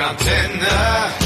Antenne.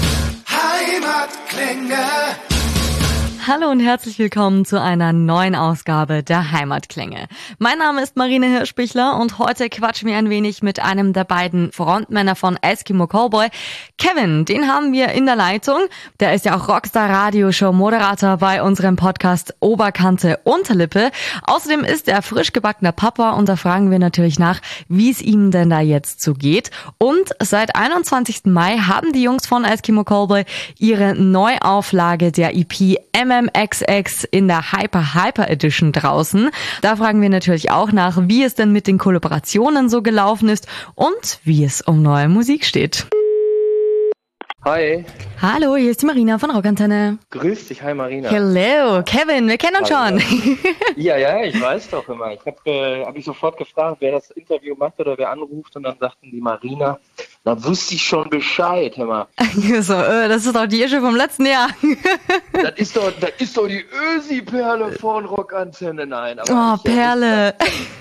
Heimatklänge. Hallo und herzlich willkommen zu einer neuen Ausgabe der Heimatklänge. Mein Name ist Marina Hirschbichler und heute quatschen wir ein wenig mit einem der beiden Frontmänner von Eskimo Callboy. Kevin, den haben wir in der Leitung. Der ist ja auch Rockstar-Radioshow-Moderator bei unserem Podcast Oberkante Unterlippe. Außerdem ist er frisch gebackener Papa und da fragen wir natürlich nach, wie es ihm denn da jetzt so geht. Und seit 21. Mai haben die Jungs von Eskimo Callboy ihre Neuauflage der EP MMXX in der Hyper Edition draußen. Da fragen wir natürlich auch nach, wie es denn mit den Kollaborationen so gelaufen ist und wie es um neue Musik steht. Hi. Hallo, hier ist die Marina von Rockantenne. Grüß dich, hi Marina. Hello, Kevin, wir kennen uns schon. Ja, ich weiß doch immer. Ich hab mich sofort gefragt, wer das Interview macht oder wer anruft und dann sagten die Marina, da wusste ich schon Bescheid, hör mal. So, das ist doch die Ische vom letzten Jahr. Das ist doch die Ösi-Perle von Rockantenne, nein. Aber Perle.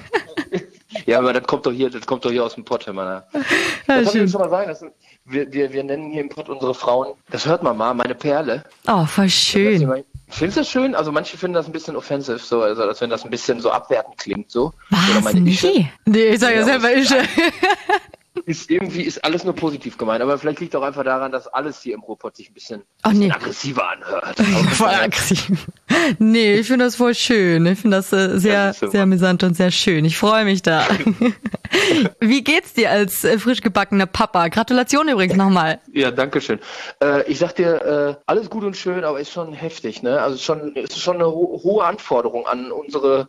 Ja, aber das kommt doch hier aus dem Pott, hör mal. Das kann ich schon mal sagen, wir nennen hier im Pott unsere Frauen, das hört man mal, meine Perle. Oh, voll schön. Findest du das schön? Also manche finden das ein bisschen offensive, so, also als wenn das ein bisschen so abwertend klingt, so. Was? Oder meine Ische. Nee, ich sag ja selber Ische. Ist alles nur positiv gemeint, aber vielleicht liegt auch einfach daran, dass alles hier im Ruhrpott sich ein bisschen aggressiver anhört. Voll aggressiv. Nee, ich finde das voll schön. Ich finde das sehr amüsant und sehr schön. Ich freue mich da. Wie geht's dir als frisch gebackener Papa? Gratulation übrigens nochmal. Ja, danke schön. Ich sag dir, alles gut und schön, aber ist schon heftig, ne? Also ist schon eine hohe Anforderung an unsere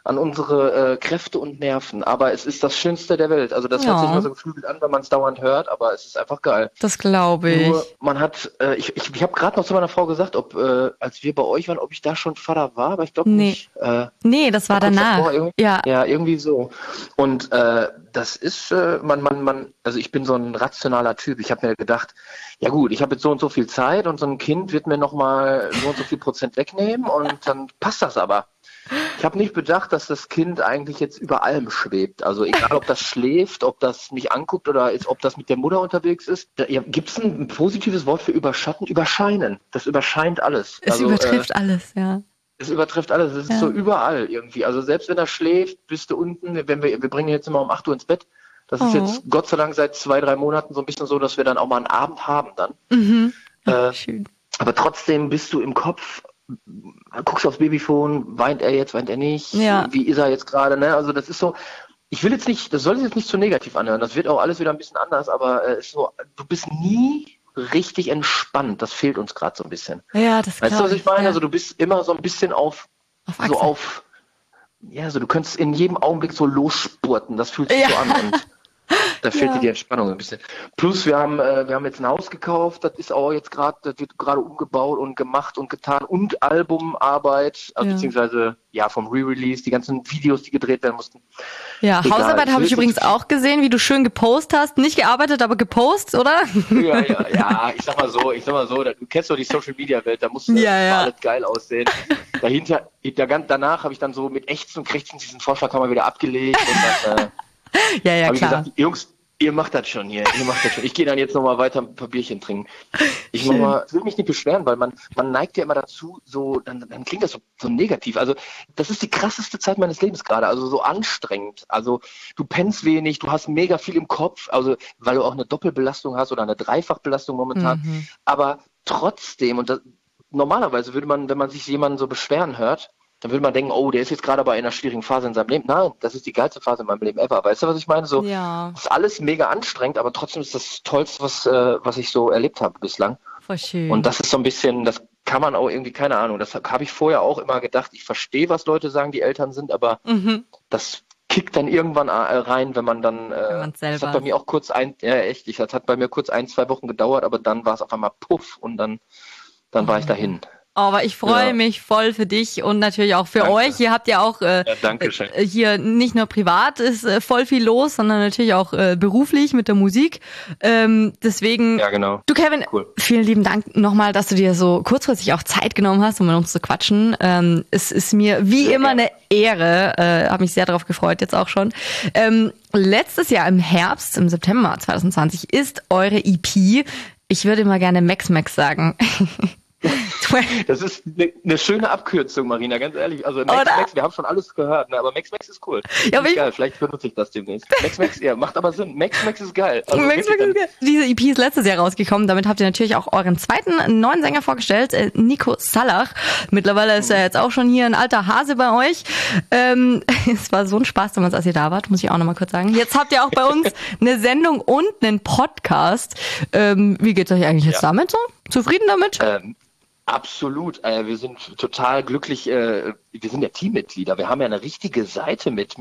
Kräfte und Nerven, aber es ist das Schönste der Welt. Also das hört sich mal so geflügelt an, wenn man es dauernd hört, aber es ist einfach geil. Das glaube ich. Nur man hat, ich habe gerade noch zu meiner Frau gesagt, ob als wir bei euch waren, ob ich da schon Vater war, aber ich glaube nicht. Nee, das war danach. Ja, irgendwie so. Und das ist, also ich bin so ein rationaler Typ. Ich habe mir gedacht, ja gut, ich habe jetzt so und so viel Zeit und so ein Kind wird mir nochmal so und so viel Prozent wegnehmen und dann passt das aber. Ich habe nicht bedacht, dass das Kind eigentlich jetzt über allem schwebt. Also egal, ob das schläft, ob das mich anguckt oder ob das mit der Mutter unterwegs ist. Gibt es ein positives Wort für überschatten? Überscheinen. Das überscheint alles. Es übertrifft alles, ja. Es übertrifft alles. Es ist so überall irgendwie. Also selbst wenn er schläft, bist du unten. Wir bringen ihn jetzt immer um 8 Uhr ins Bett. Das ist jetzt Gott sei Dank seit 2-3 Monaten so ein bisschen so, dass wir dann auch mal einen Abend haben dann. Mhm. Schön. Aber trotzdem bist du im Kopf, guckst aufs Babyphone, weint er jetzt, weint er nicht, wie ist er jetzt gerade, ne? Also das ist so, das soll sich jetzt nicht zu negativ anhören, das wird auch alles wieder ein bisschen anders, aber ist so, du bist nie richtig entspannt, das fehlt uns gerade so ein bisschen. Ja, das Weißt du, was ich meine? Ja. Also du bist immer so ein bisschen du könntest in jedem Augenblick so losspurten, das fühlt sich so an und da fehlt dir die Entspannung ein bisschen. Plus wir haben jetzt ein Haus gekauft, das ist auch jetzt das wird gerade umgebaut und gemacht und getan und Albumarbeit, beziehungsweise vom Re-Release, die ganzen Videos, die gedreht werden mussten. Ja, egal. Hausarbeit habe ich übrigens auch gesehen, wie du schön gepostet hast. Nicht gearbeitet, aber gepostet, oder? Ja, ich sag mal so, du kennst doch die Social Media Welt, da muss alles geil aussehen. Danach habe ich dann so mit Ächzen und Krächzen diesen Vorschlag haben wir wieder abgelegt und dann klar. Ich gesagt, Jungs, ihr macht das schon hier. Ich gehe dann jetzt nochmal weiter ein paar Bierchen trinken. Ich will mich nicht beschweren, weil man neigt ja immer dazu, so, dann klingt das so negativ. Also, das ist die krasseste Zeit meines Lebens gerade, also so anstrengend. Also, du pennst wenig, du hast mega viel im Kopf, also, weil du auch eine Doppelbelastung hast oder eine Dreifachbelastung momentan. Mhm. Aber trotzdem, normalerweise würde man, wenn man sich jemanden so beschweren hört, dann würde man denken, oh, der ist jetzt gerade bei einer schwierigen Phase in seinem Leben. Nein, das ist die geilste Phase in meinem Leben ever. Weißt du, was ich meine? So, ist alles mega anstrengend, aber trotzdem ist das Tollste, was ich so erlebt habe bislang. Voll schön. Und das ist so ein bisschen, das kann man auch irgendwie, keine Ahnung, das habe ich vorher auch immer gedacht. Ich verstehe, was Leute sagen, die Eltern sind, aber das kickt dann irgendwann rein, wenn man dann, das hat bei mir auch das hat bei mir kurz 1-2 Wochen gedauert, aber dann war es auf einmal puff und dann war ich dahin. Aber ich freue mich voll für dich und natürlich auch für euch. Ihr habt ja auch hier nicht nur privat ist voll viel los, sondern natürlich auch beruflich mit der Musik. Deswegen, ja, genau. Du Kevin, vielen lieben Dank nochmal, dass du dir so kurzfristig auch Zeit genommen hast, um mit uns zu quatschen. Es ist mir wie immer eine Ehre. Habe mich sehr darauf gefreut, jetzt auch schon. Letztes Jahr im Herbst, im September 2020, ist eure EP, ich würde mal gerne Max sagen. Das ist eine schöne Abkürzung, Marina, ganz ehrlich. Also Max, wir haben schon alles gehört, ne? Aber Max ist cool. Ja, ist geil, vielleicht benutze ich das demnächst. Max, ja, macht aber Sinn. Max ist geil. Also Max ist geil. Diese EP ist letztes Jahr rausgekommen. Damit habt ihr natürlich auch euren zweiten neuen Sänger vorgestellt, Nico Sallach. Mittlerweile ist er jetzt auch schon hier ein alter Hase bei euch. Es war so ein Spaß damals, als ihr da wart, muss ich auch nochmal kurz sagen. Jetzt habt ihr auch bei uns eine Sendung und einen Podcast. Wie geht's euch eigentlich jetzt damit so? Zufrieden damit? Absolut. Wir sind total glücklich. Wir sind ja Teammitglieder. Wir haben ja eine richtige Seite mit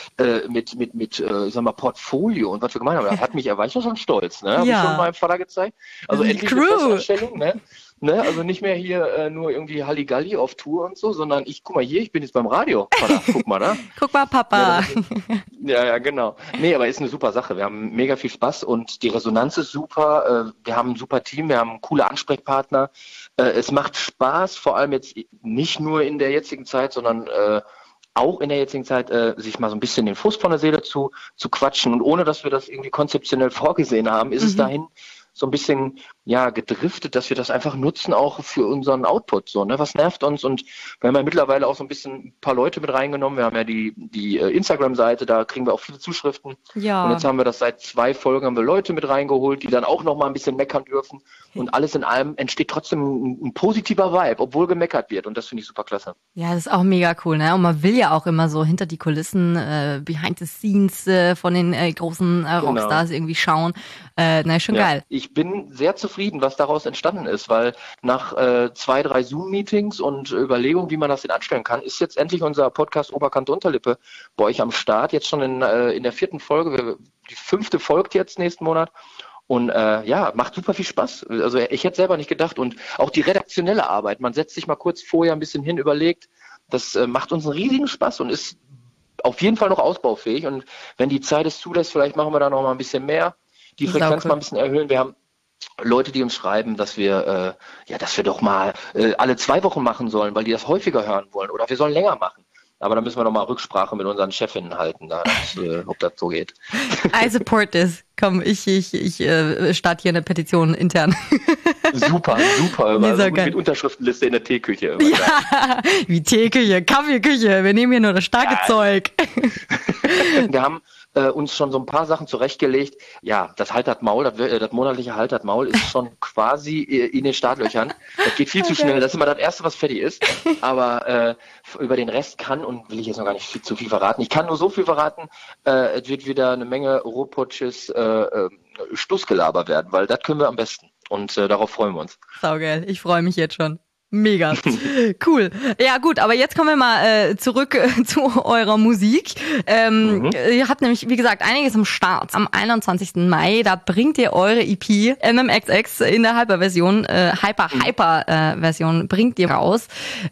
sagen wir, Portfolio und was wir gemacht haben. Das hat mich, war ich schon stolz, ne? Habe ich schon meinem Vater gezeigt. Also endlich eine Festanstellung, ne? Also nicht mehr hier nur irgendwie Halligalli auf Tour und so, sondern guck mal hier, ich bin jetzt beim Radio. Vater, guck mal, ne? Guck mal, Papa. Ja, genau. Nee, aber ist eine super Sache. Wir haben mega viel Spaß und die Resonanz ist super. Wir haben ein super Team, wir haben coole Ansprechpartner. Es macht Spaß, vor allem jetzt nicht nur in der jetzigen Zeit, sondern auch in der jetzigen Zeit, sich mal so ein bisschen den Frust von der Seele zu quatschen. Und ohne, dass wir das irgendwie konzeptionell vorgesehen haben, ist es dahin so ein bisschen gedriftet, dass wir das einfach nutzen auch für unseren Output. So, ne? Was nervt uns? Und wir haben ja mittlerweile auch so ein bisschen ein paar Leute mit reingenommen. Wir haben ja die Instagram-Seite, da kriegen wir auch viele Zuschriften. Ja. Und jetzt haben wir das seit 2 Folgen, haben wir Leute mit reingeholt, die dann auch noch mal ein bisschen meckern dürfen. Und alles in allem entsteht trotzdem ein positiver Vibe, obwohl gemeckert wird. Und das finde ich super klasse. Ja, das ist auch mega cool, ne? Und man will ja auch immer so hinter die Kulissen, behind the scenes von den großen Rockstars irgendwie schauen. Schon geil. Ich bin sehr zufrieden, was daraus entstanden ist, weil nach 2, 3 Zoom-Meetings und Überlegungen, wie man das denn anstellen kann, ist jetzt endlich unser Podcast Oberkante Unterlippe bei euch am Start. Jetzt schon in der 4. Folge. Die 5. folgt jetzt nächsten Monat. Und macht super viel Spaß. Also ich hätte selber nicht gedacht. Und auch die redaktionelle Arbeit. Man setzt sich mal kurz vorher ein bisschen hin, überlegt. Das macht uns einen riesigen Spaß und ist auf jeden Fall noch ausbaufähig. Und wenn die Zeit es zulässt, vielleicht machen wir da noch mal ein bisschen mehr. Die Frequenz mal ein bisschen erhöhen. Wir haben Leute, die uns schreiben, dass wir doch mal alle 2 Wochen machen sollen, weil die das häufiger hören wollen. Oder wir sollen länger machen. Aber da müssen wir noch mal Rücksprache mit unseren Chefinnen halten, ob das so geht. I support this. Komm, ich starte hier eine Petition intern. Super. Also mit Unterschriftenliste in der Teeküche. Ja, wie Teeküche, Kaffeeküche. Wir nehmen hier nur das starke Zeug. Wir haben uns schon so ein paar Sachen zurechtgelegt. Ja, das Maul, das monatliche Maul ist schon quasi in den Startlöchern. Das geht viel zu schnell. Das ist immer das Erste, was fertig ist. Aber über den Rest will ich jetzt noch gar nicht zu viel verraten. Ich kann nur so viel verraten, es wird wieder eine Menge Rohpotsches Stussgelaber werden, weil das können wir am besten. Und darauf freuen wir uns. Saugeil, ich freue mich jetzt schon. Mega. Cool. Ja gut, aber jetzt kommen wir mal zurück zu eurer Musik. Ihr habt nämlich, wie gesagt, einiges am Start. Am 21. Mai, da bringt ihr eure EP MMXX in der Hyper-Version, Hyper-Version bringt ihr raus.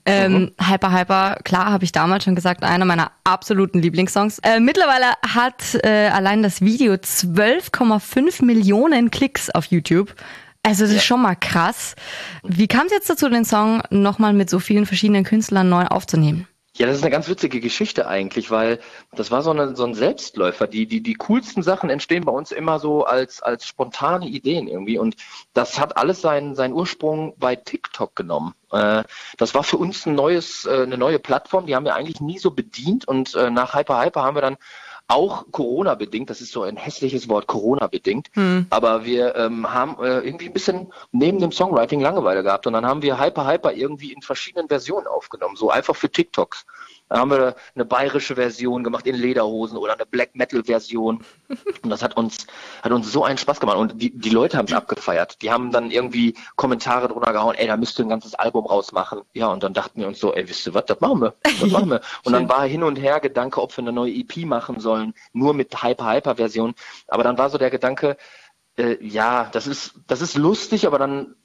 Hyper, klar, habe ich damals schon gesagt, einer meiner absoluten Lieblingssongs. Mittlerweile hat allein das Video 12,5 Millionen Klicks auf YouTube. Also das ist schon mal krass. Wie kam es jetzt dazu, den Song nochmal mit so vielen verschiedenen Künstlern neu aufzunehmen? Ja, das ist eine ganz witzige Geschichte eigentlich, weil das war so ein Selbstläufer. Die coolsten Sachen entstehen bei uns immer so als spontane Ideen irgendwie. Und das hat alles seinen Ursprung bei TikTok genommen. Das war für uns eine neue Plattform, die haben wir eigentlich nie so bedient. Und nach Hyper haben wir dann auch Corona-bedingt, das ist so ein hässliches Wort, Corona-bedingt, aber wir haben irgendwie ein bisschen neben dem Songwriting Langeweile gehabt und dann haben wir Hyper irgendwie in verschiedenen Versionen aufgenommen, so einfach für TikToks. Da haben wir eine bayerische Version gemacht in Lederhosen oder eine Black-Metal-Version und das hat uns so einen Spaß gemacht und die Leute haben es abgefeiert. Die haben dann irgendwie Kommentare drunter gehauen, da müsst ihr ein ganzes Album rausmachen. Ja, und dann dachten wir uns so, wisst ihr was, das machen wir. Und dann war hin und her Gedanke, ob wir eine neue EP machen sollen, nur mit Hyper-Version. Aber dann war so der Gedanke, das ist lustig, aber dann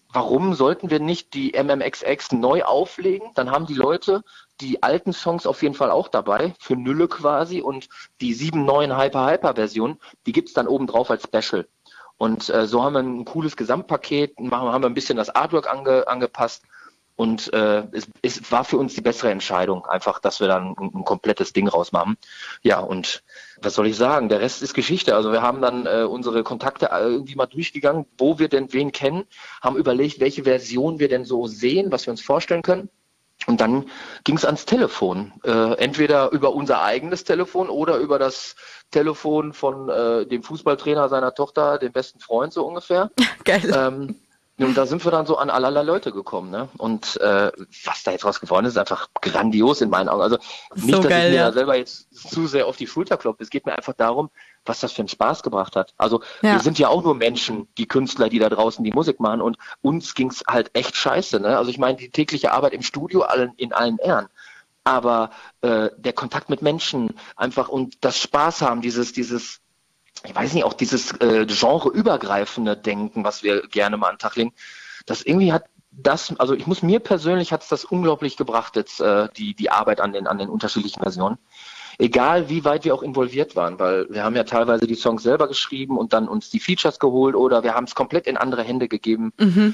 warum sollten wir nicht die MMXX neu auflegen? Dann haben die Leute die alten Songs auf jeden Fall auch dabei, für Nülle quasi, und die 7 neuen Hyper-Hyper-Versionen, die gibt's dann oben drauf als Special. Und so haben wir ein cooles Gesamtpaket, haben wir ein bisschen das Artwork angepasst. Und es war für uns die bessere Entscheidung, einfach, dass wir dann ein komplettes Ding rausmachen. Ja, und was soll ich sagen? Der Rest ist Geschichte. Also wir haben dann unsere Kontakte irgendwie mal durchgegangen, wo wir denn wen kennen, haben überlegt, welche Version wir denn so sehen, was wir uns vorstellen können. Und dann ging es ans Telefon. Entweder über unser eigenes Telefon oder über das Telefon von dem Fußballtrainer seiner Tochter, dem besten Freund so ungefähr. Geil. Und da sind wir dann so an allerlei Leute gekommen, ne? Und was da jetzt raus geworden ist einfach grandios in meinen Augen. Also nicht, so dass geil, ich mir ja. da selber jetzt zu sehr auf die Schulter klopfe. Es geht mir einfach darum, was das für einen Spaß gebracht hat. Also wir sind ja auch nur Menschen, die Künstler, die da draußen die Musik machen, und uns ging's halt echt scheiße, ne? Also ich meine, die tägliche Arbeit im Studio in allen Ehren. Aber der Kontakt mit Menschen einfach und das Spaß haben, dieses ich weiß nicht, auch dieses genreübergreifende Denken, was wir gerne mal an den Tag legen, das irgendwie hat das, also mir persönlich hat es das unglaublich gebracht, jetzt die Arbeit an den unterschiedlichen Versionen. Egal wie weit wir auch involviert waren, weil wir haben ja teilweise die Songs selber geschrieben und dann uns die Features geholt oder wir haben es komplett in andere Hände gegeben.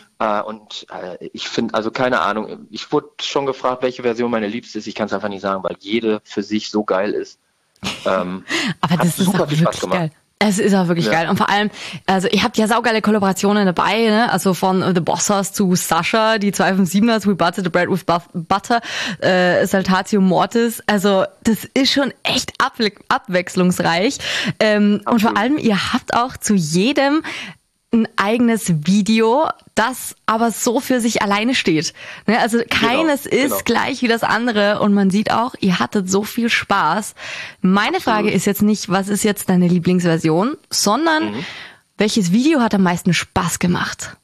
Ich finde, also keine Ahnung, ich wurde schon gefragt, welche Version meine liebste ist. Ich kann es einfach nicht sagen, weil jede für sich so geil ist. Aber das ist super auch viel Spaß wirklich gemacht. geil. Es ist auch wirklich geil. Und vor allem, also ihr habt ja saugeile Kollaborationen dabei, ne? Also von The Bossers zu Sasha, die 257ers, We Butter the Bread with Butter, Saltatio Mortis. Also das ist schon echt abwechslungsreich. Und vor allem, ihr habt auch zu jedem ein eigenes Video, das aber so für sich alleine steht. Ne? Also keines ist gleich wie das andere und man sieht auch, ihr hattet so viel Spaß. Meine Frage ist jetzt nicht, was ist jetzt deine Lieblingsversion, sondern welches Video hat am meisten Spaß gemacht?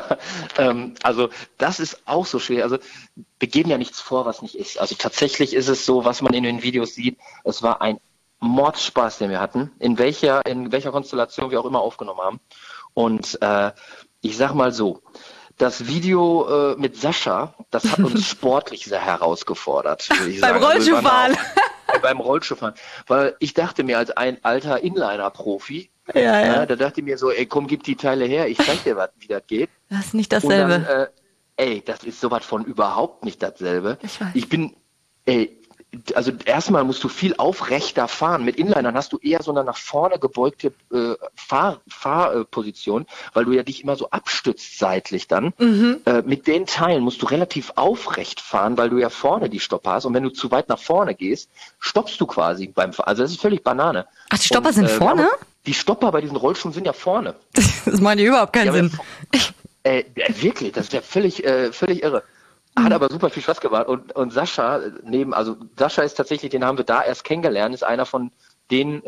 Also das ist auch so schwer. Also wir geben ja nichts vor, was nicht ist. Also tatsächlich ist es so, was man in den Videos sieht, es war ein Mordspaß, den wir hatten, in welcher Konstellation wir auch immer aufgenommen haben. Und ich sag mal so, das Video mit Sascha, das hat uns sportlich sehr herausgefordert, würde ich sagen. Beim Rollschuhfahren. Beim Rollschuhfahren. Weil ich dachte mir als ein alter Inliner-Profi, da dachte ich mir so, ey komm, gib die Teile her, ich zeig dir, wie das geht. Das ist nicht dasselbe. Und dann, das ist sowas von überhaupt nicht dasselbe. Ich weiß. Also erstmal musst du viel aufrechter fahren. Mit Inlinern hast du eher so eine nach vorne gebeugte Fahrposition, weil du ja dich immer so abstützt seitlich dann. Mit den Teilen musst du relativ aufrecht fahren, weil du ja vorne die Stopper hast. Und wenn du zu weit nach vorne gehst, stoppst du quasi beim Fahren. Also das ist völlig Banane. Ach, die Stopper sind vorne? Die Stopper bei diesen Rollschuhen sind ja vorne. Das macht ja überhaupt keinen Sinn. Wirklich, das ist ja völlig irre. Hat aber super viel Spaß gemacht. Und Sascha, Sascha ist tatsächlich, den haben wir da erst kennengelernt, ist einer von den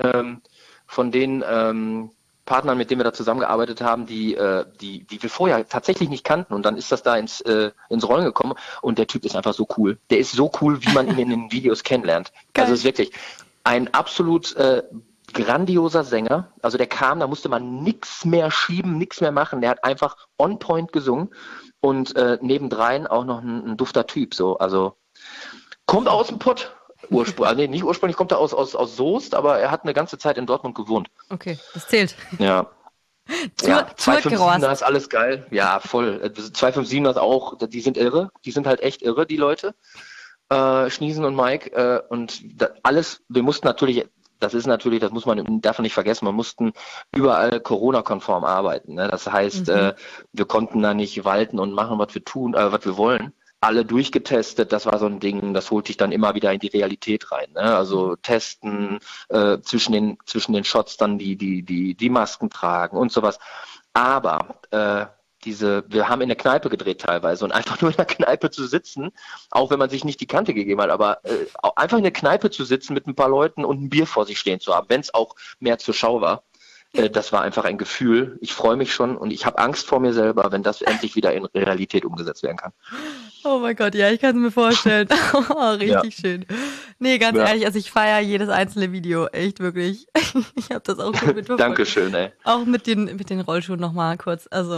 Partnern, mit denen wir da zusammengearbeitet haben, die wir vorher tatsächlich nicht kannten. Und dann ist das da ins Rollen gekommen. Und der Typ ist einfach so cool. Der ist so cool, wie man ihn in den Videos kennenlernt. Geil. Also ist wirklich ein absolut grandioser Sänger. Also der kam, da musste man nichts mehr schieben, nichts mehr machen. Der hat einfach on point gesungen. Und nebendrein auch noch ein dufter Typ, so, also kommt aus dem Pott, nicht ursprünglich kommt er aus Soest, aber er hat eine ganze Zeit in Dortmund gewohnt. Okay, das zählt. Ja. 257er ist alles geil, ja, voll. 257er ist auch, die sind irre, die sind halt echt irre, die Leute. Schniesen und Mike und alles, wir mussten natürlich, das muss man davon nicht vergessen, wir mussten überall Corona-konform arbeiten. Ne? Das heißt, wir konnten da nicht walten und machen, was wir wollen. Alle durchgetestet, das war so ein Ding, das holt dich dann immer wieder in die Realität rein. Ne? Also testen, zwischen den Shots dann die Masken tragen und sowas. Aber wir haben in der Kneipe gedreht teilweise und einfach nur in der Kneipe zu sitzen, auch wenn man sich nicht die Kante gegeben hat, aber einfach in der Kneipe zu sitzen mit ein paar Leuten und ein Bier vor sich stehen zu haben, wenn es auch mehr zur Schau war, das war einfach ein Gefühl. Ich freue mich schon und ich habe Angst vor mir selber, wenn das endlich wieder in Realität umgesetzt werden kann. Oh mein Gott, ja, ich kann es mir vorstellen. Richtig schön. Nee, ganz ehrlich, also ich feiere jedes einzelne Video, echt wirklich. Ich habe das auch gut mitverfolgt. Dankeschön, ey. Auch mit den Rollschuhen nochmal kurz, also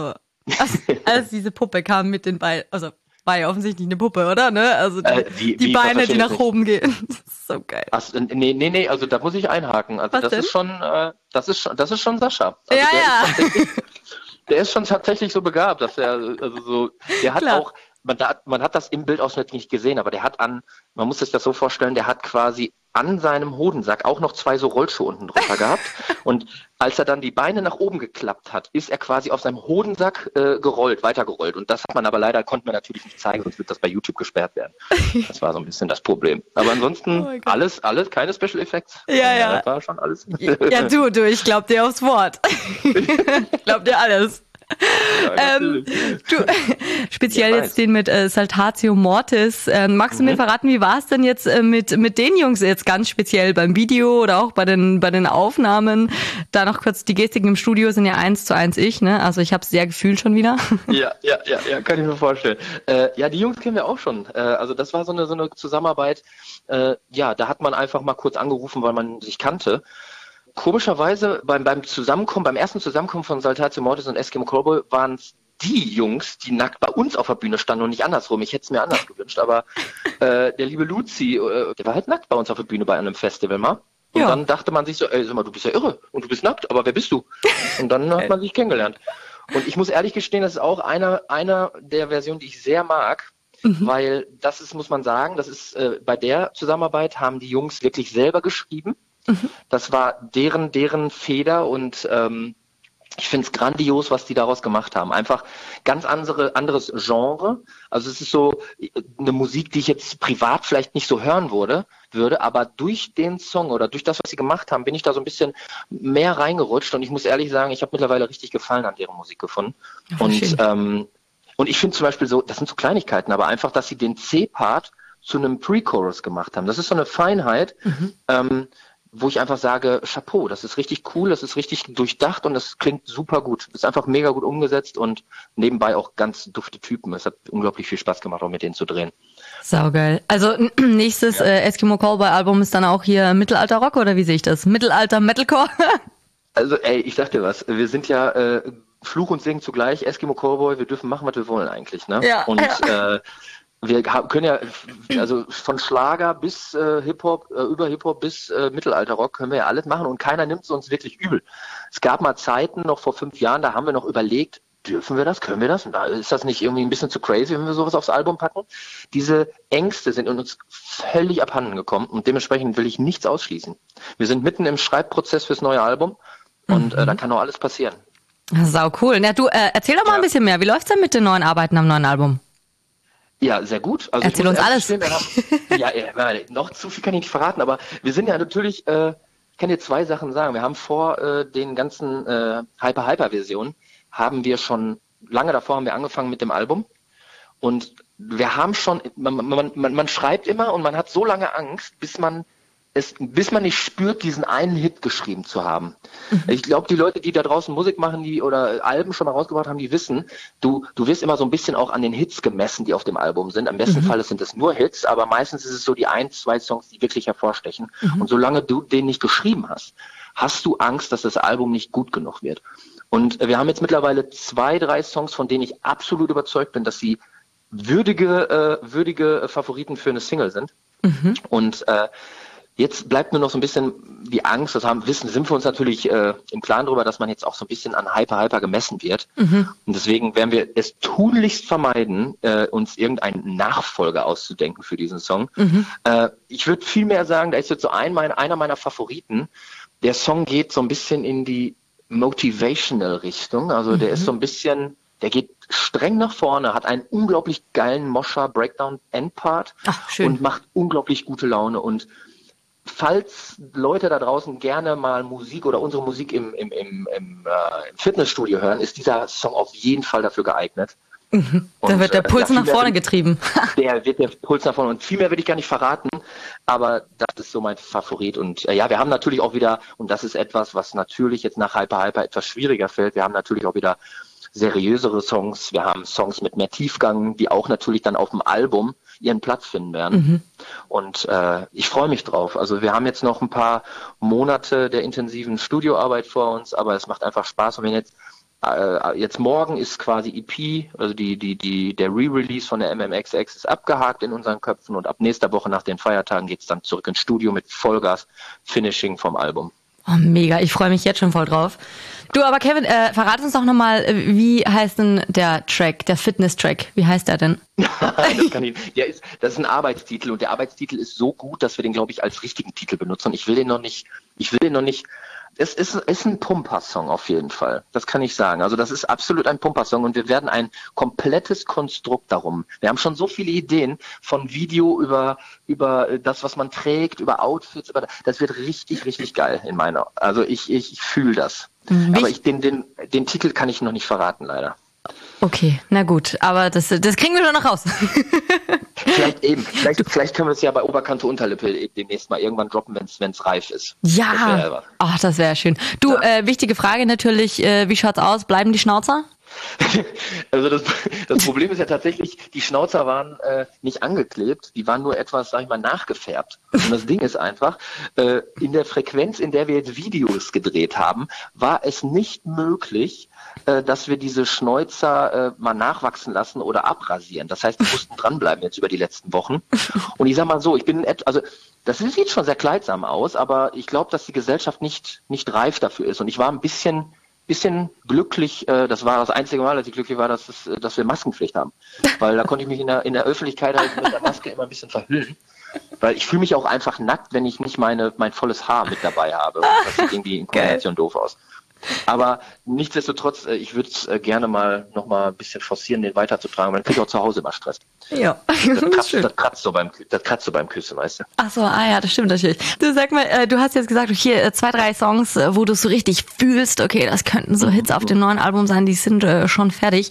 Als diese Puppe kam mit den Beinen, also war ja offensichtlich eine Puppe, oder? Ne? Also die Beine, die nach oben gehen. Das ist so geil. Ach, nee, also da muss ich einhaken. Also Was das denn? ist schon, das ist schon Sascha. Also Ja. der ist schon tatsächlich so begabt, dass der hat Klar. auch, man hat das im Bildausschnitt nicht gesehen, aber man muss sich das so vorstellen, der hat quasi an seinem Hodensack auch noch 2 so Rollschuhe unten drunter gehabt. Und als er dann die Beine nach oben geklappt hat, ist er quasi auf seinem Hodensack weitergerollt. Und das hat man aber leider, konnte man natürlich nicht zeigen, sonst wird das bei YouTube gesperrt werden. Das war so ein bisschen das Problem. Aber ansonsten Oh alles, keine Special Effects. Ja. Das war schon alles. Ja, du, ich glaub dir aufs Wort. Ich glaub dir alles. Ja, Du, speziell Ja, jetzt den mit Saltatio Mortis. Magst du mir verraten, wie war es denn jetzt mit den Jungs jetzt ganz speziell beim Video oder auch bei den Aufnahmen? Da noch kurz, die Gestiken im Studio sind ja 1:1 ich, ne? Also ich habe es sehr gefühlt schon wieder. Ja, kann ich mir vorstellen. Ja, die Jungs kennen wir auch schon. Also das war so eine Zusammenarbeit. Da hat man einfach mal kurz angerufen, weil man sich kannte. Komischerweise beim ersten Zusammenkommen von Saltatio Mortis und Eskimo Callboy waren es die Jungs, die nackt bei uns auf der Bühne standen und nicht andersrum. Ich hätte es mir anders gewünscht, aber der liebe Luzi, der war halt nackt bei uns auf der Bühne bei einem Festival mal. Und dann dachte man sich so, ey, sag mal, du bist ja irre und du bist nackt, aber wer bist du? Und dann hat man sich kennengelernt. Und ich muss ehrlich gestehen, das ist auch einer der Versionen, die ich sehr mag, weil das ist, muss man sagen, das ist bei der Zusammenarbeit haben die Jungs wirklich selber geschrieben. Das war deren Feder und ich finde es grandios, was die daraus gemacht haben. Einfach ganz anderes Genre. Also es ist so eine Musik, die ich jetzt privat vielleicht nicht so hören würde, aber durch den Song oder durch das, was sie gemacht haben, bin ich da so ein bisschen mehr reingerutscht und ich muss ehrlich sagen, ich habe mittlerweile richtig Gefallen an deren Musik gefunden. Und ich finde zum Beispiel so, das sind so Kleinigkeiten, aber einfach, dass sie den C-Part zu einem Pre-Chorus gemacht haben. Das ist so eine Feinheit, wo ich einfach sage, Chapeau, das ist richtig cool, das ist richtig durchdacht und das klingt super gut. Das ist einfach mega gut umgesetzt und nebenbei auch ganz dufte Typen. Es hat unglaublich viel Spaß gemacht, auch mit denen zu drehen. Saugeil. Also nächstes Eskimo Callboy Album ist dann auch hier Mittelalter-Rock oder wie sehe ich das? Mittelalter-Metalcore? Also ey, ich sag dir was, wir sind ja Fluch und Segen zugleich, Eskimo Callboy, wir dürfen machen, was wir wollen eigentlich, ne? Ja, und wir können ja, also von Schlager bis Hip-Hop, über Hip-Hop bis Mittelalter-Rock können wir ja alles machen und keiner nimmt es uns wirklich übel. Es gab mal Zeiten, noch vor 5 Jahren, da haben wir noch überlegt, dürfen wir das, können wir das? Und da ist das nicht irgendwie ein bisschen zu crazy, wenn wir sowas aufs Album packen? Diese Ängste sind in uns völlig abhanden gekommen und dementsprechend will ich nichts ausschließen. Wir sind mitten im Schreibprozess fürs neue Album und da kann auch alles passieren. Sau cool. Na du, erzähl doch mal ein bisschen mehr. Wie läuft's denn mit den neuen Arbeiten am neuen Album? Ja, sehr gut. Also erzähl uns alles. Noch zu viel kann ich nicht verraten, aber wir sind ja natürlich, ich kann dir 2 Sachen sagen. Wir haben vor den ganzen Hyper-Versionen, haben wir schon, lange davor haben wir angefangen mit dem Album und wir haben schon, man schreibt immer und man hat so lange Angst, bis man nicht spürt, diesen einen Hit geschrieben zu haben. Ich glaube, die Leute, die da draußen Musik machen, die oder Alben schon mal rausgebracht haben, die wissen, du wirst immer so ein bisschen auch an den Hits gemessen, die auf dem Album sind. Am besten Fall sind es nur Hits, aber meistens ist es so die 1, 2 Songs, die wirklich hervorstechen. Und solange du den nicht geschrieben hast du Angst, dass das Album nicht gut genug wird. Und wir haben jetzt mittlerweile 2, 3 Songs, von denen ich absolut überzeugt bin, dass sie würdige Favoriten für eine Single sind. Und jetzt bleibt nur noch so ein bisschen die Angst, sind wir uns natürlich im Klaren darüber, dass man jetzt auch so ein bisschen an Hyper gemessen wird. Und deswegen werden wir es tunlichst vermeiden, uns irgendeinen Nachfolger auszudenken für diesen Song. Ich würde vielmehr sagen, da ist jetzt so einer meiner Favoriten. Der Song geht so ein bisschen in die Motivational Richtung. Also der ist so ein bisschen, der geht streng nach vorne, hat einen unglaublich geilen Breakdown-Endpart und macht unglaublich gute Laune. Und falls Leute da draußen gerne mal Musik oder unsere Musik im Fitnessstudio hören, ist dieser Song auf jeden Fall dafür geeignet. Da wird der Puls nach vorne getrieben. Der wird der Puls nach vorne und viel mehr will ich gar nicht verraten, aber das ist so mein Favorit. Und wir haben natürlich auch wieder, und das ist etwas, was natürlich jetzt nach Hyper etwas schwieriger fällt, wir haben natürlich auch wieder seriösere Songs, wir haben Songs mit mehr Tiefgang, die auch natürlich dann auf dem Album ihren Platz finden werden. Und ich freue mich drauf. Also wir haben jetzt noch ein paar Monate der intensiven Studioarbeit vor uns, aber es macht einfach Spaß. Und wenn jetzt jetzt morgen ist quasi EP, also der Re-Release von der MMXX ist abgehakt in unseren Köpfen und ab nächster Woche nach den Feiertagen geht's dann zurück ins Studio mit Vollgas-Finishing vom Album. Oh, mega, ich freue mich jetzt schon voll drauf. Du, aber Kevin, verrat uns doch nochmal, wie heißt denn der Track, der Fitness-Track? Wie heißt der denn? Das ist ein Arbeitstitel und der Arbeitstitel ist so gut, dass wir den, glaube ich, als richtigen Titel benutzen. Und ich will den noch nicht. Es ist ein Pumper-Song auf jeden Fall. Das kann ich sagen. Also das ist absolut ein Pumper-Song und wir werden ein komplettes Konstrukt darum. Wir haben schon so viele Ideen von Video über das, was man trägt, über Outfits. Das wird richtig, richtig geil in meiner. Also ich fühle das. Aber den Titel kann ich noch nicht verraten, leider. Okay, na gut, aber das kriegen wir schon noch raus. Vielleicht können wir es ja bei Oberkante Unterlippe demnächst mal irgendwann droppen, wenn es reif ist. Ja, das wäre schön. Du, wichtige Frage natürlich, wie schaut's aus? Bleiben die Schnauzer? Also das Problem ist ja tatsächlich, die Schnauzer waren nicht angeklebt, die waren nur etwas, sag ich mal, nachgefärbt. Und das Ding ist einfach, in der Frequenz, in der wir jetzt Videos gedreht haben, war es nicht möglich, dass wir diese Schnäuzer mal nachwachsen lassen oder abrasieren. Das heißt, wir mussten dranbleiben jetzt über die letzten Wochen. Und ich sag mal so, das sieht schon sehr kleidsam aus, aber ich glaube, dass die Gesellschaft nicht reif dafür ist. Und ich war ein bisschen glücklich, das war das einzige Mal, als ich glücklich war, dass wir Maskenpflicht haben. Weil da konnte ich mich in der Öffentlichkeit halt mit der Maske immer ein bisschen verhüllen. Weil ich fühle mich auch einfach nackt, wenn ich nicht mein volles Haar mit dabei habe. Das sieht irgendwie in Kombination doof aus. Aber nichtsdestotrotz, ich würde es gerne noch mal ein bisschen forcieren, den weiterzutragen, weil dann kriege ich auch zu Hause immer Stress. Ja. Das kratzt so beim Küssen, weißt du. Ach so, ja, das stimmt natürlich. Du, sag mal, du hast jetzt gesagt, hier 2, 3 Songs, wo du es so richtig fühlst, okay, das könnten so Hits auf dem neuen Album sein, die sind schon fertig.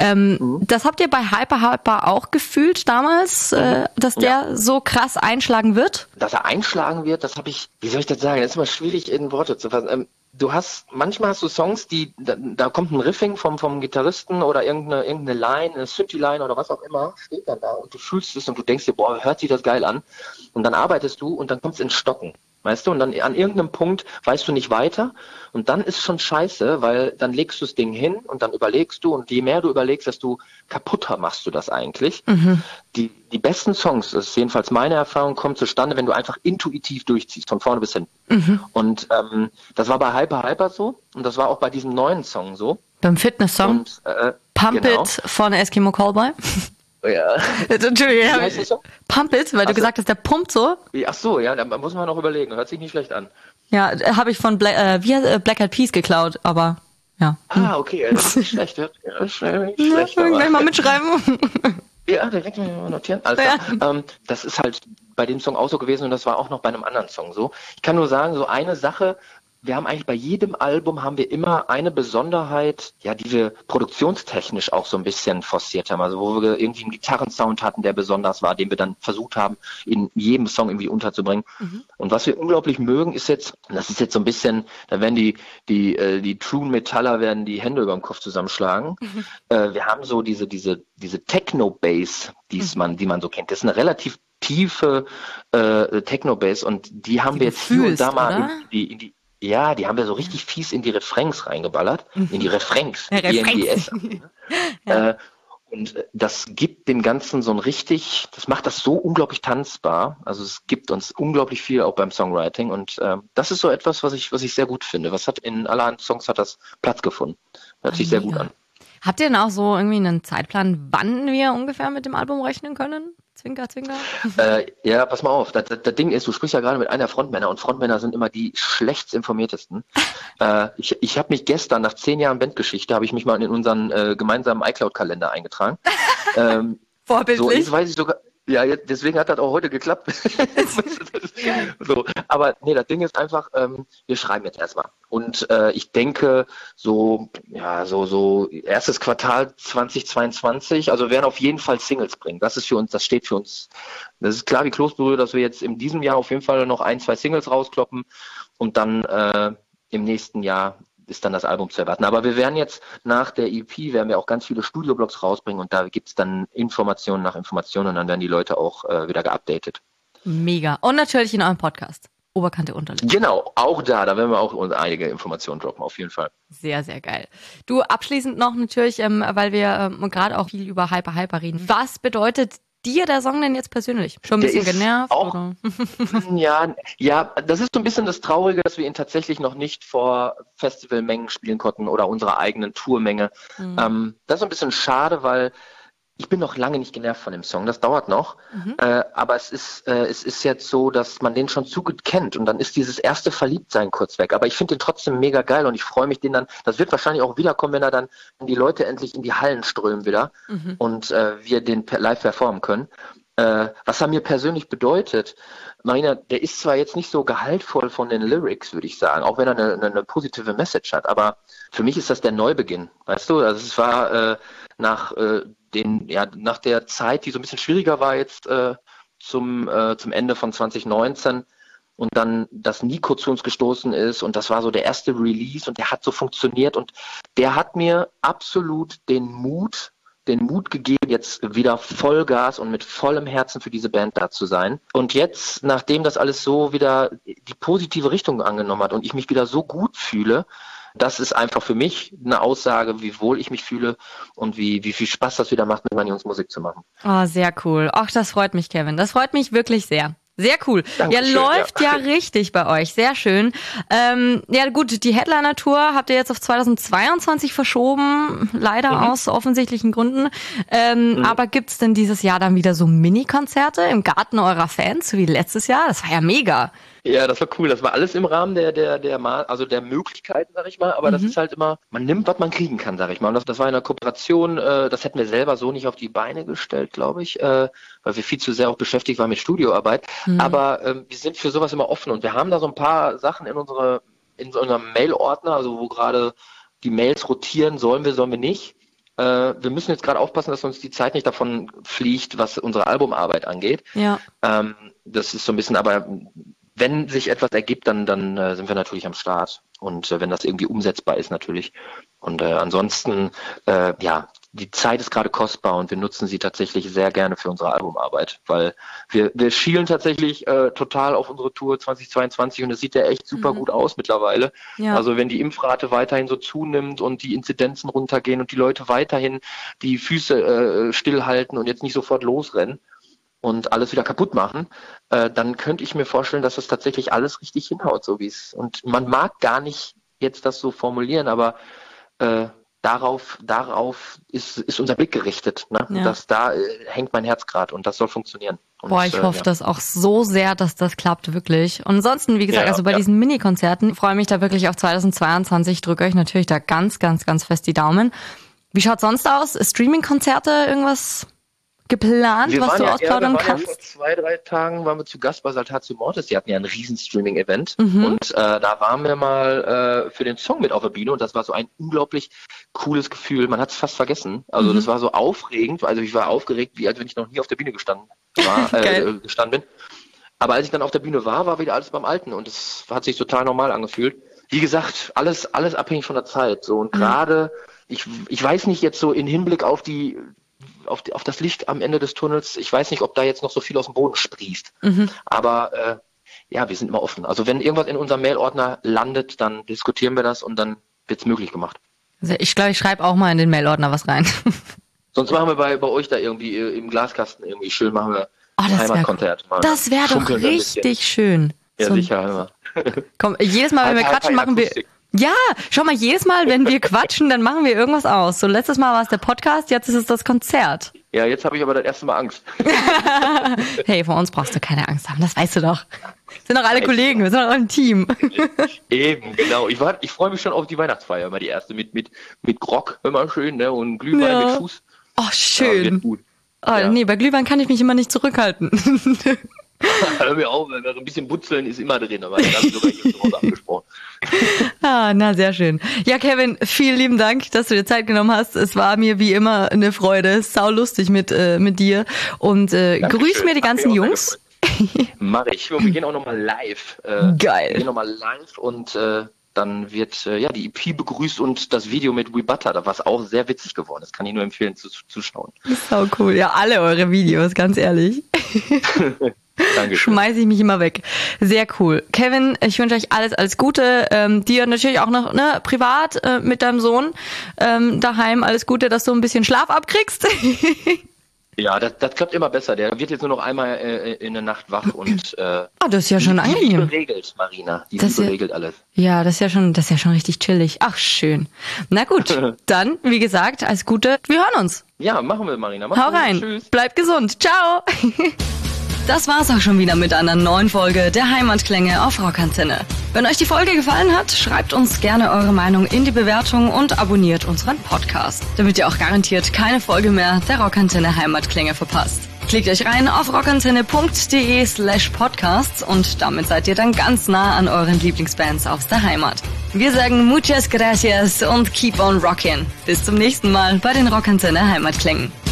Das habt ihr bei Hyper auch gefühlt damals, dass der so krass einschlagen wird? Dass er einschlagen wird, das habe ich, wie soll ich das sagen, das ist immer schwierig in Worte zu fassen. Manchmal hast du Songs, da kommt ein Riffing vom Gitarristen oder irgendeine Line, eine Synthi-Line oder was auch immer, steht dann da und du fühlst es und du denkst dir, boah, hört sich das geil an. Und dann arbeitest du und dann kommst du ins Stocken. Weißt du, und dann an irgendeinem Punkt weißt du nicht weiter und dann ist schon scheiße, weil dann legst du das Ding hin und dann überlegst du und je mehr du überlegst, desto kaputter machst du das eigentlich. Die besten Songs, das ist jedenfalls meine Erfahrung, kommen zustande, wenn du einfach intuitiv durchziehst, von vorne bis hinten. Und das war bei Hyper so und das war auch bei diesem neuen Song so. Beim Fitness-Song? Pump It von Eskimo Callboy? Ja. Entschuldigung, Pump It, weil du gesagt hast, der pumpt so. Ach so, ja, da muss man noch überlegen. Hört sich nicht schlecht an. Ja, habe ich von Black Eyed Peas geklaut, aber ja. Ah, okay, das ist nicht schlecht. Ja, nicht schlecht. Gleich mal mitschreiben. Ja, direkt mal notieren. Also, das ist halt bei dem Song auch so gewesen und das war auch noch bei einem anderen Song so. Ich kann nur sagen, so eine Sache, wir haben eigentlich bei jedem Album haben wir immer eine Besonderheit, ja, die wir produktionstechnisch auch so ein bisschen forciert haben. Also wo wir irgendwie einen Gitarrensound hatten, der besonders war, den wir dann versucht haben, in jedem Song irgendwie unterzubringen. Und was wir unglaublich mögen, ist jetzt, das ist jetzt so ein bisschen, da werden die True Metaller werden die Hände über dem Kopf zusammenschlagen. Wir haben so diese Techno-Bass, die man so kennt. Das ist eine relativ tiefe Techno-Bass und die haben wir jetzt hier und da mal Ja, die haben wir so richtig fies in die Refrains reingeballert. In die Refrains. Refrains. Und das gibt dem Ganzen so das macht das so unglaublich tanzbar. Also es gibt uns unglaublich viel auch beim Songwriting. Und das ist so etwas, was ich sehr gut finde. In allerhand Songs hat das Platz gefunden. Hört sich sehr gut an. Habt ihr denn auch so irgendwie einen Zeitplan, wann wir ungefähr mit dem Album rechnen können? Zwinker, zwinker. Ja, pass mal auf. Das Ding ist, du sprichst ja gerade mit einer Frontmänner und Frontmänner sind immer die schlechtst informiertesten. Ich habe mich gestern, nach 10 Jahren Bandgeschichte, habe ich mich mal in unseren gemeinsamen iCloud-Kalender eingetragen. Vorbildlich. So, jetzt weiß ich sogar, ja, deswegen hat das auch heute geklappt. So, aber nee, das Ding ist einfach, wir schreiben jetzt erstmal. Und ich denke, so erstes Quartal 2022, also werden auf jeden Fall Singles bringen. Das steht für uns. Das ist klar wie Kloßbrühe, dass wir jetzt in diesem Jahr auf jeden Fall noch 1, 2 Singles rauskloppen und dann im nächsten Jahr ist dann das Album zu erwarten. Aber wir werden jetzt nach der EP werden wir auch ganz viele Studioblogs rausbringen und da gibt's dann Informationen nach Informationen und dann werden die Leute auch wieder geupdatet. Mega. Und natürlich in eurem Podcast. Oberkante, Unterlippe. Genau, auch da werden wir auch einige Informationen droppen, auf jeden Fall. Sehr, sehr geil. Du, abschließend noch natürlich, weil wir gerade auch viel über Hyper reden. Was bedeutet dir der Song denn jetzt persönlich? Schon ein bisschen genervt? Auch, oder? ja, das ist so ein bisschen das Traurige, dass wir ihn tatsächlich noch nicht vor Festivalmengen spielen konnten oder unserer eigenen Tourmenge. Das ist so ein bisschen schade, weil ich bin noch lange nicht genervt von dem Song, das dauert noch, aber es ist jetzt so, dass man den schon zu gut kennt und dann ist dieses erste Verliebtsein kurz weg, aber ich finde den trotzdem mega geil und ich freue mich den dann, das wird wahrscheinlich auch wiederkommen, wenn die Leute endlich in die Hallen strömen wieder und wir den live performen können. Was er mir persönlich bedeutet, Marina, der ist zwar jetzt nicht so gehaltvoll von den Lyrics, würde ich sagen, auch wenn er eine positive Message hat, aber für mich ist das der Neubeginn, weißt du? Also es war nach der Zeit, die so ein bisschen schwieriger war jetzt zum Ende von 2019 und dann, dass Nico zu uns gestoßen ist und das war so der erste Release und der hat so funktioniert und der hat mir absolut den Mut gegeben, jetzt wieder Vollgas und mit vollem Herzen für diese Band da zu sein. Und jetzt, nachdem das alles so wieder die positive Richtung angenommen hat und ich mich wieder so gut fühle, das ist einfach für mich eine Aussage, wie wohl ich mich fühle und wie viel Spaß das wieder macht, mit meinen Jungs Musik zu machen. Oh, sehr cool. Ach, das freut mich, Kevin. Das freut mich wirklich sehr. Sehr cool. Dankeschön, läuft ja richtig bei euch. Sehr schön. Ja gut, die Headliner-Tour habt ihr jetzt auf 2022 verschoben, leider aus offensichtlichen Gründen. Aber gibt's denn dieses Jahr dann wieder so Mini-Konzerte im Garten eurer Fans, so wie letztes Jahr? Das war ja mega. Ja, das war cool. Das war alles im Rahmen der Möglichkeiten, sag ich mal. Aber das ist halt immer, man nimmt, was man kriegen kann, sag ich mal. Und das war eine Kooperation, das hätten wir selber so nicht auf die Beine gestellt, glaube ich, weil wir viel zu sehr auch beschäftigt waren mit Studioarbeit. Aber wir sind für sowas immer offen und wir haben da so ein paar Sachen in so unserem Mail-Ordner, also wo gerade die Mails rotieren, sollen wir nicht. Wir müssen jetzt gerade aufpassen, dass uns die Zeit nicht davon fliegt, was unsere Albumarbeit angeht. Ja. Das ist so ein bisschen, aber wenn sich etwas ergibt, dann sind wir natürlich am Start. Und wenn das irgendwie umsetzbar ist, natürlich. Und ansonsten, die Zeit ist gerade kostbar und wir nutzen sie tatsächlich sehr gerne für unsere Albumarbeit, weil wir schielen tatsächlich total auf unsere Tour 2022 und es sieht ja echt super gut aus mittlerweile. Ja. Also wenn die Impfrate weiterhin so zunimmt und die Inzidenzen runtergehen und die Leute weiterhin die Füße stillhalten und jetzt nicht sofort losrennen und alles wieder kaputt machen, dann könnte ich mir vorstellen, dass das tatsächlich alles richtig hinhaut, so wie es. Und man mag gar nicht jetzt das so formulieren, aber darauf ist unser Blick gerichtet. Ne? Ja. Da hängt mein Herz gerade und das soll funktionieren. Und, ich hoffe das auch so sehr, dass das klappt, wirklich. Und ansonsten, wie gesagt, bei diesen Mini-Konzerten freue ich mich da wirklich auf 2022. Ich drücke euch natürlich da ganz, ganz, ganz fest die Daumen. Wie schaut sonst aus? Streaming-Konzerte, irgendwas geplant, was du ausplaudern kannst? Vor 2-3 Tagen waren wir zu Gast bei Saltatio Mortis. Die hatten ja ein riesen Streaming-Event und da waren wir mal für den Song mit auf der Bühne und das war so ein unglaublich cooles Gefühl. Man hat es fast vergessen. Also das war so aufregend. Also ich war aufgeregt, wie als wenn ich noch nie auf der Bühne gestanden bin. Aber als ich dann auf der Bühne war wieder alles beim Alten und es hat sich total normal angefühlt. Wie gesagt, alles abhängig von der Zeit. So und gerade, ich weiß nicht jetzt so in Hinblick auf das Licht am Ende des Tunnels. Ich weiß nicht, ob da jetzt noch so viel aus dem Boden sprießt. Aber wir sind immer offen. Also wenn irgendwas in unserem Mailordner landet, dann diskutieren wir das und dann wird's möglich gemacht. Also ich glaube, ich schreibe auch mal in den Mailordner was rein. Sonst machen wir bei euch da irgendwie im Glaskasten irgendwie schön, machen wir ein Heimatkonzert. Das wäre doch richtig schön. Ja, so sicher. Komm, jedes Mal, wenn wir quatschen, machen wir... Ja, schau mal, jedes Mal, wenn wir quatschen, dann machen wir irgendwas aus. So, letztes Mal war es der Podcast, jetzt ist es das Konzert. Ja, jetzt habe ich aber das erste Mal Angst. Hey, vor uns brauchst du keine Angst haben, das weißt du doch. Wir sind doch alle Kollegen, wir sind doch ein Team. Eben, genau. Ich freue mich schon auf die Weihnachtsfeier, mal die erste mit Grog, immer schön, ne, und Glühwein mit Fuß. Oh, schön. Wird gut. Nee, bei Glühwein kann ich mich immer nicht zurückhalten. Hör mir auf, so ein bisschen Butzeln ist immer drin, aber das haben wir sogar hier zu Hause abgesprochen. Na, sehr schön. Ja, Kevin, vielen lieben Dank, dass du dir Zeit genommen hast. Es war mir wie immer eine Freude. Sau lustig mit dir. Und grüß mir die ganzen Jungs. Mach ich. Und wir gehen auch nochmal live. Geil. Wir gehen nochmal live und dann wird die EP begrüßt und das Video mit We Butter, was auch sehr witzig geworden ist. Kann ich nur empfehlen zu schauen. Sau cool. Ja, alle eure Videos, ganz ehrlich. Dankeschön. Schmeiße ich mich immer weg. Sehr cool. Kevin, ich wünsche euch alles Gute. Dir natürlich auch noch privat mit deinem Sohn daheim alles Gute, dass du ein bisschen Schlaf abkriegst. Ja, das klappt immer besser. Der wird jetzt nur noch einmal in der Nacht wach und das ist ja schon angenehm. Die Liebe regelt, Marina. Die Liebe regelt alles. Ja, das ist ja schon richtig chillig. Ach, schön. Na gut, dann, wie gesagt, alles Gute. Wir hören uns. Ja, machen wir, Marina. Hau rein. Tschüss. Bleib gesund. Ciao. Das war's auch schon wieder mit einer neuen Folge der Heimatklänge auf Rockantenne. Wenn euch die Folge gefallen hat, schreibt uns gerne eure Meinung in die Bewertung und abonniert unseren Podcast, damit ihr auch garantiert keine Folge mehr der Rockantenne Heimatklänge verpasst. Klickt euch rein auf rockantenne.de/podcasts und damit seid ihr dann ganz nah an euren Lieblingsbands aus der Heimat. Wir sagen muchas gracias und keep on rockin'. Bis zum nächsten Mal bei den Rockantenne Heimatklängen.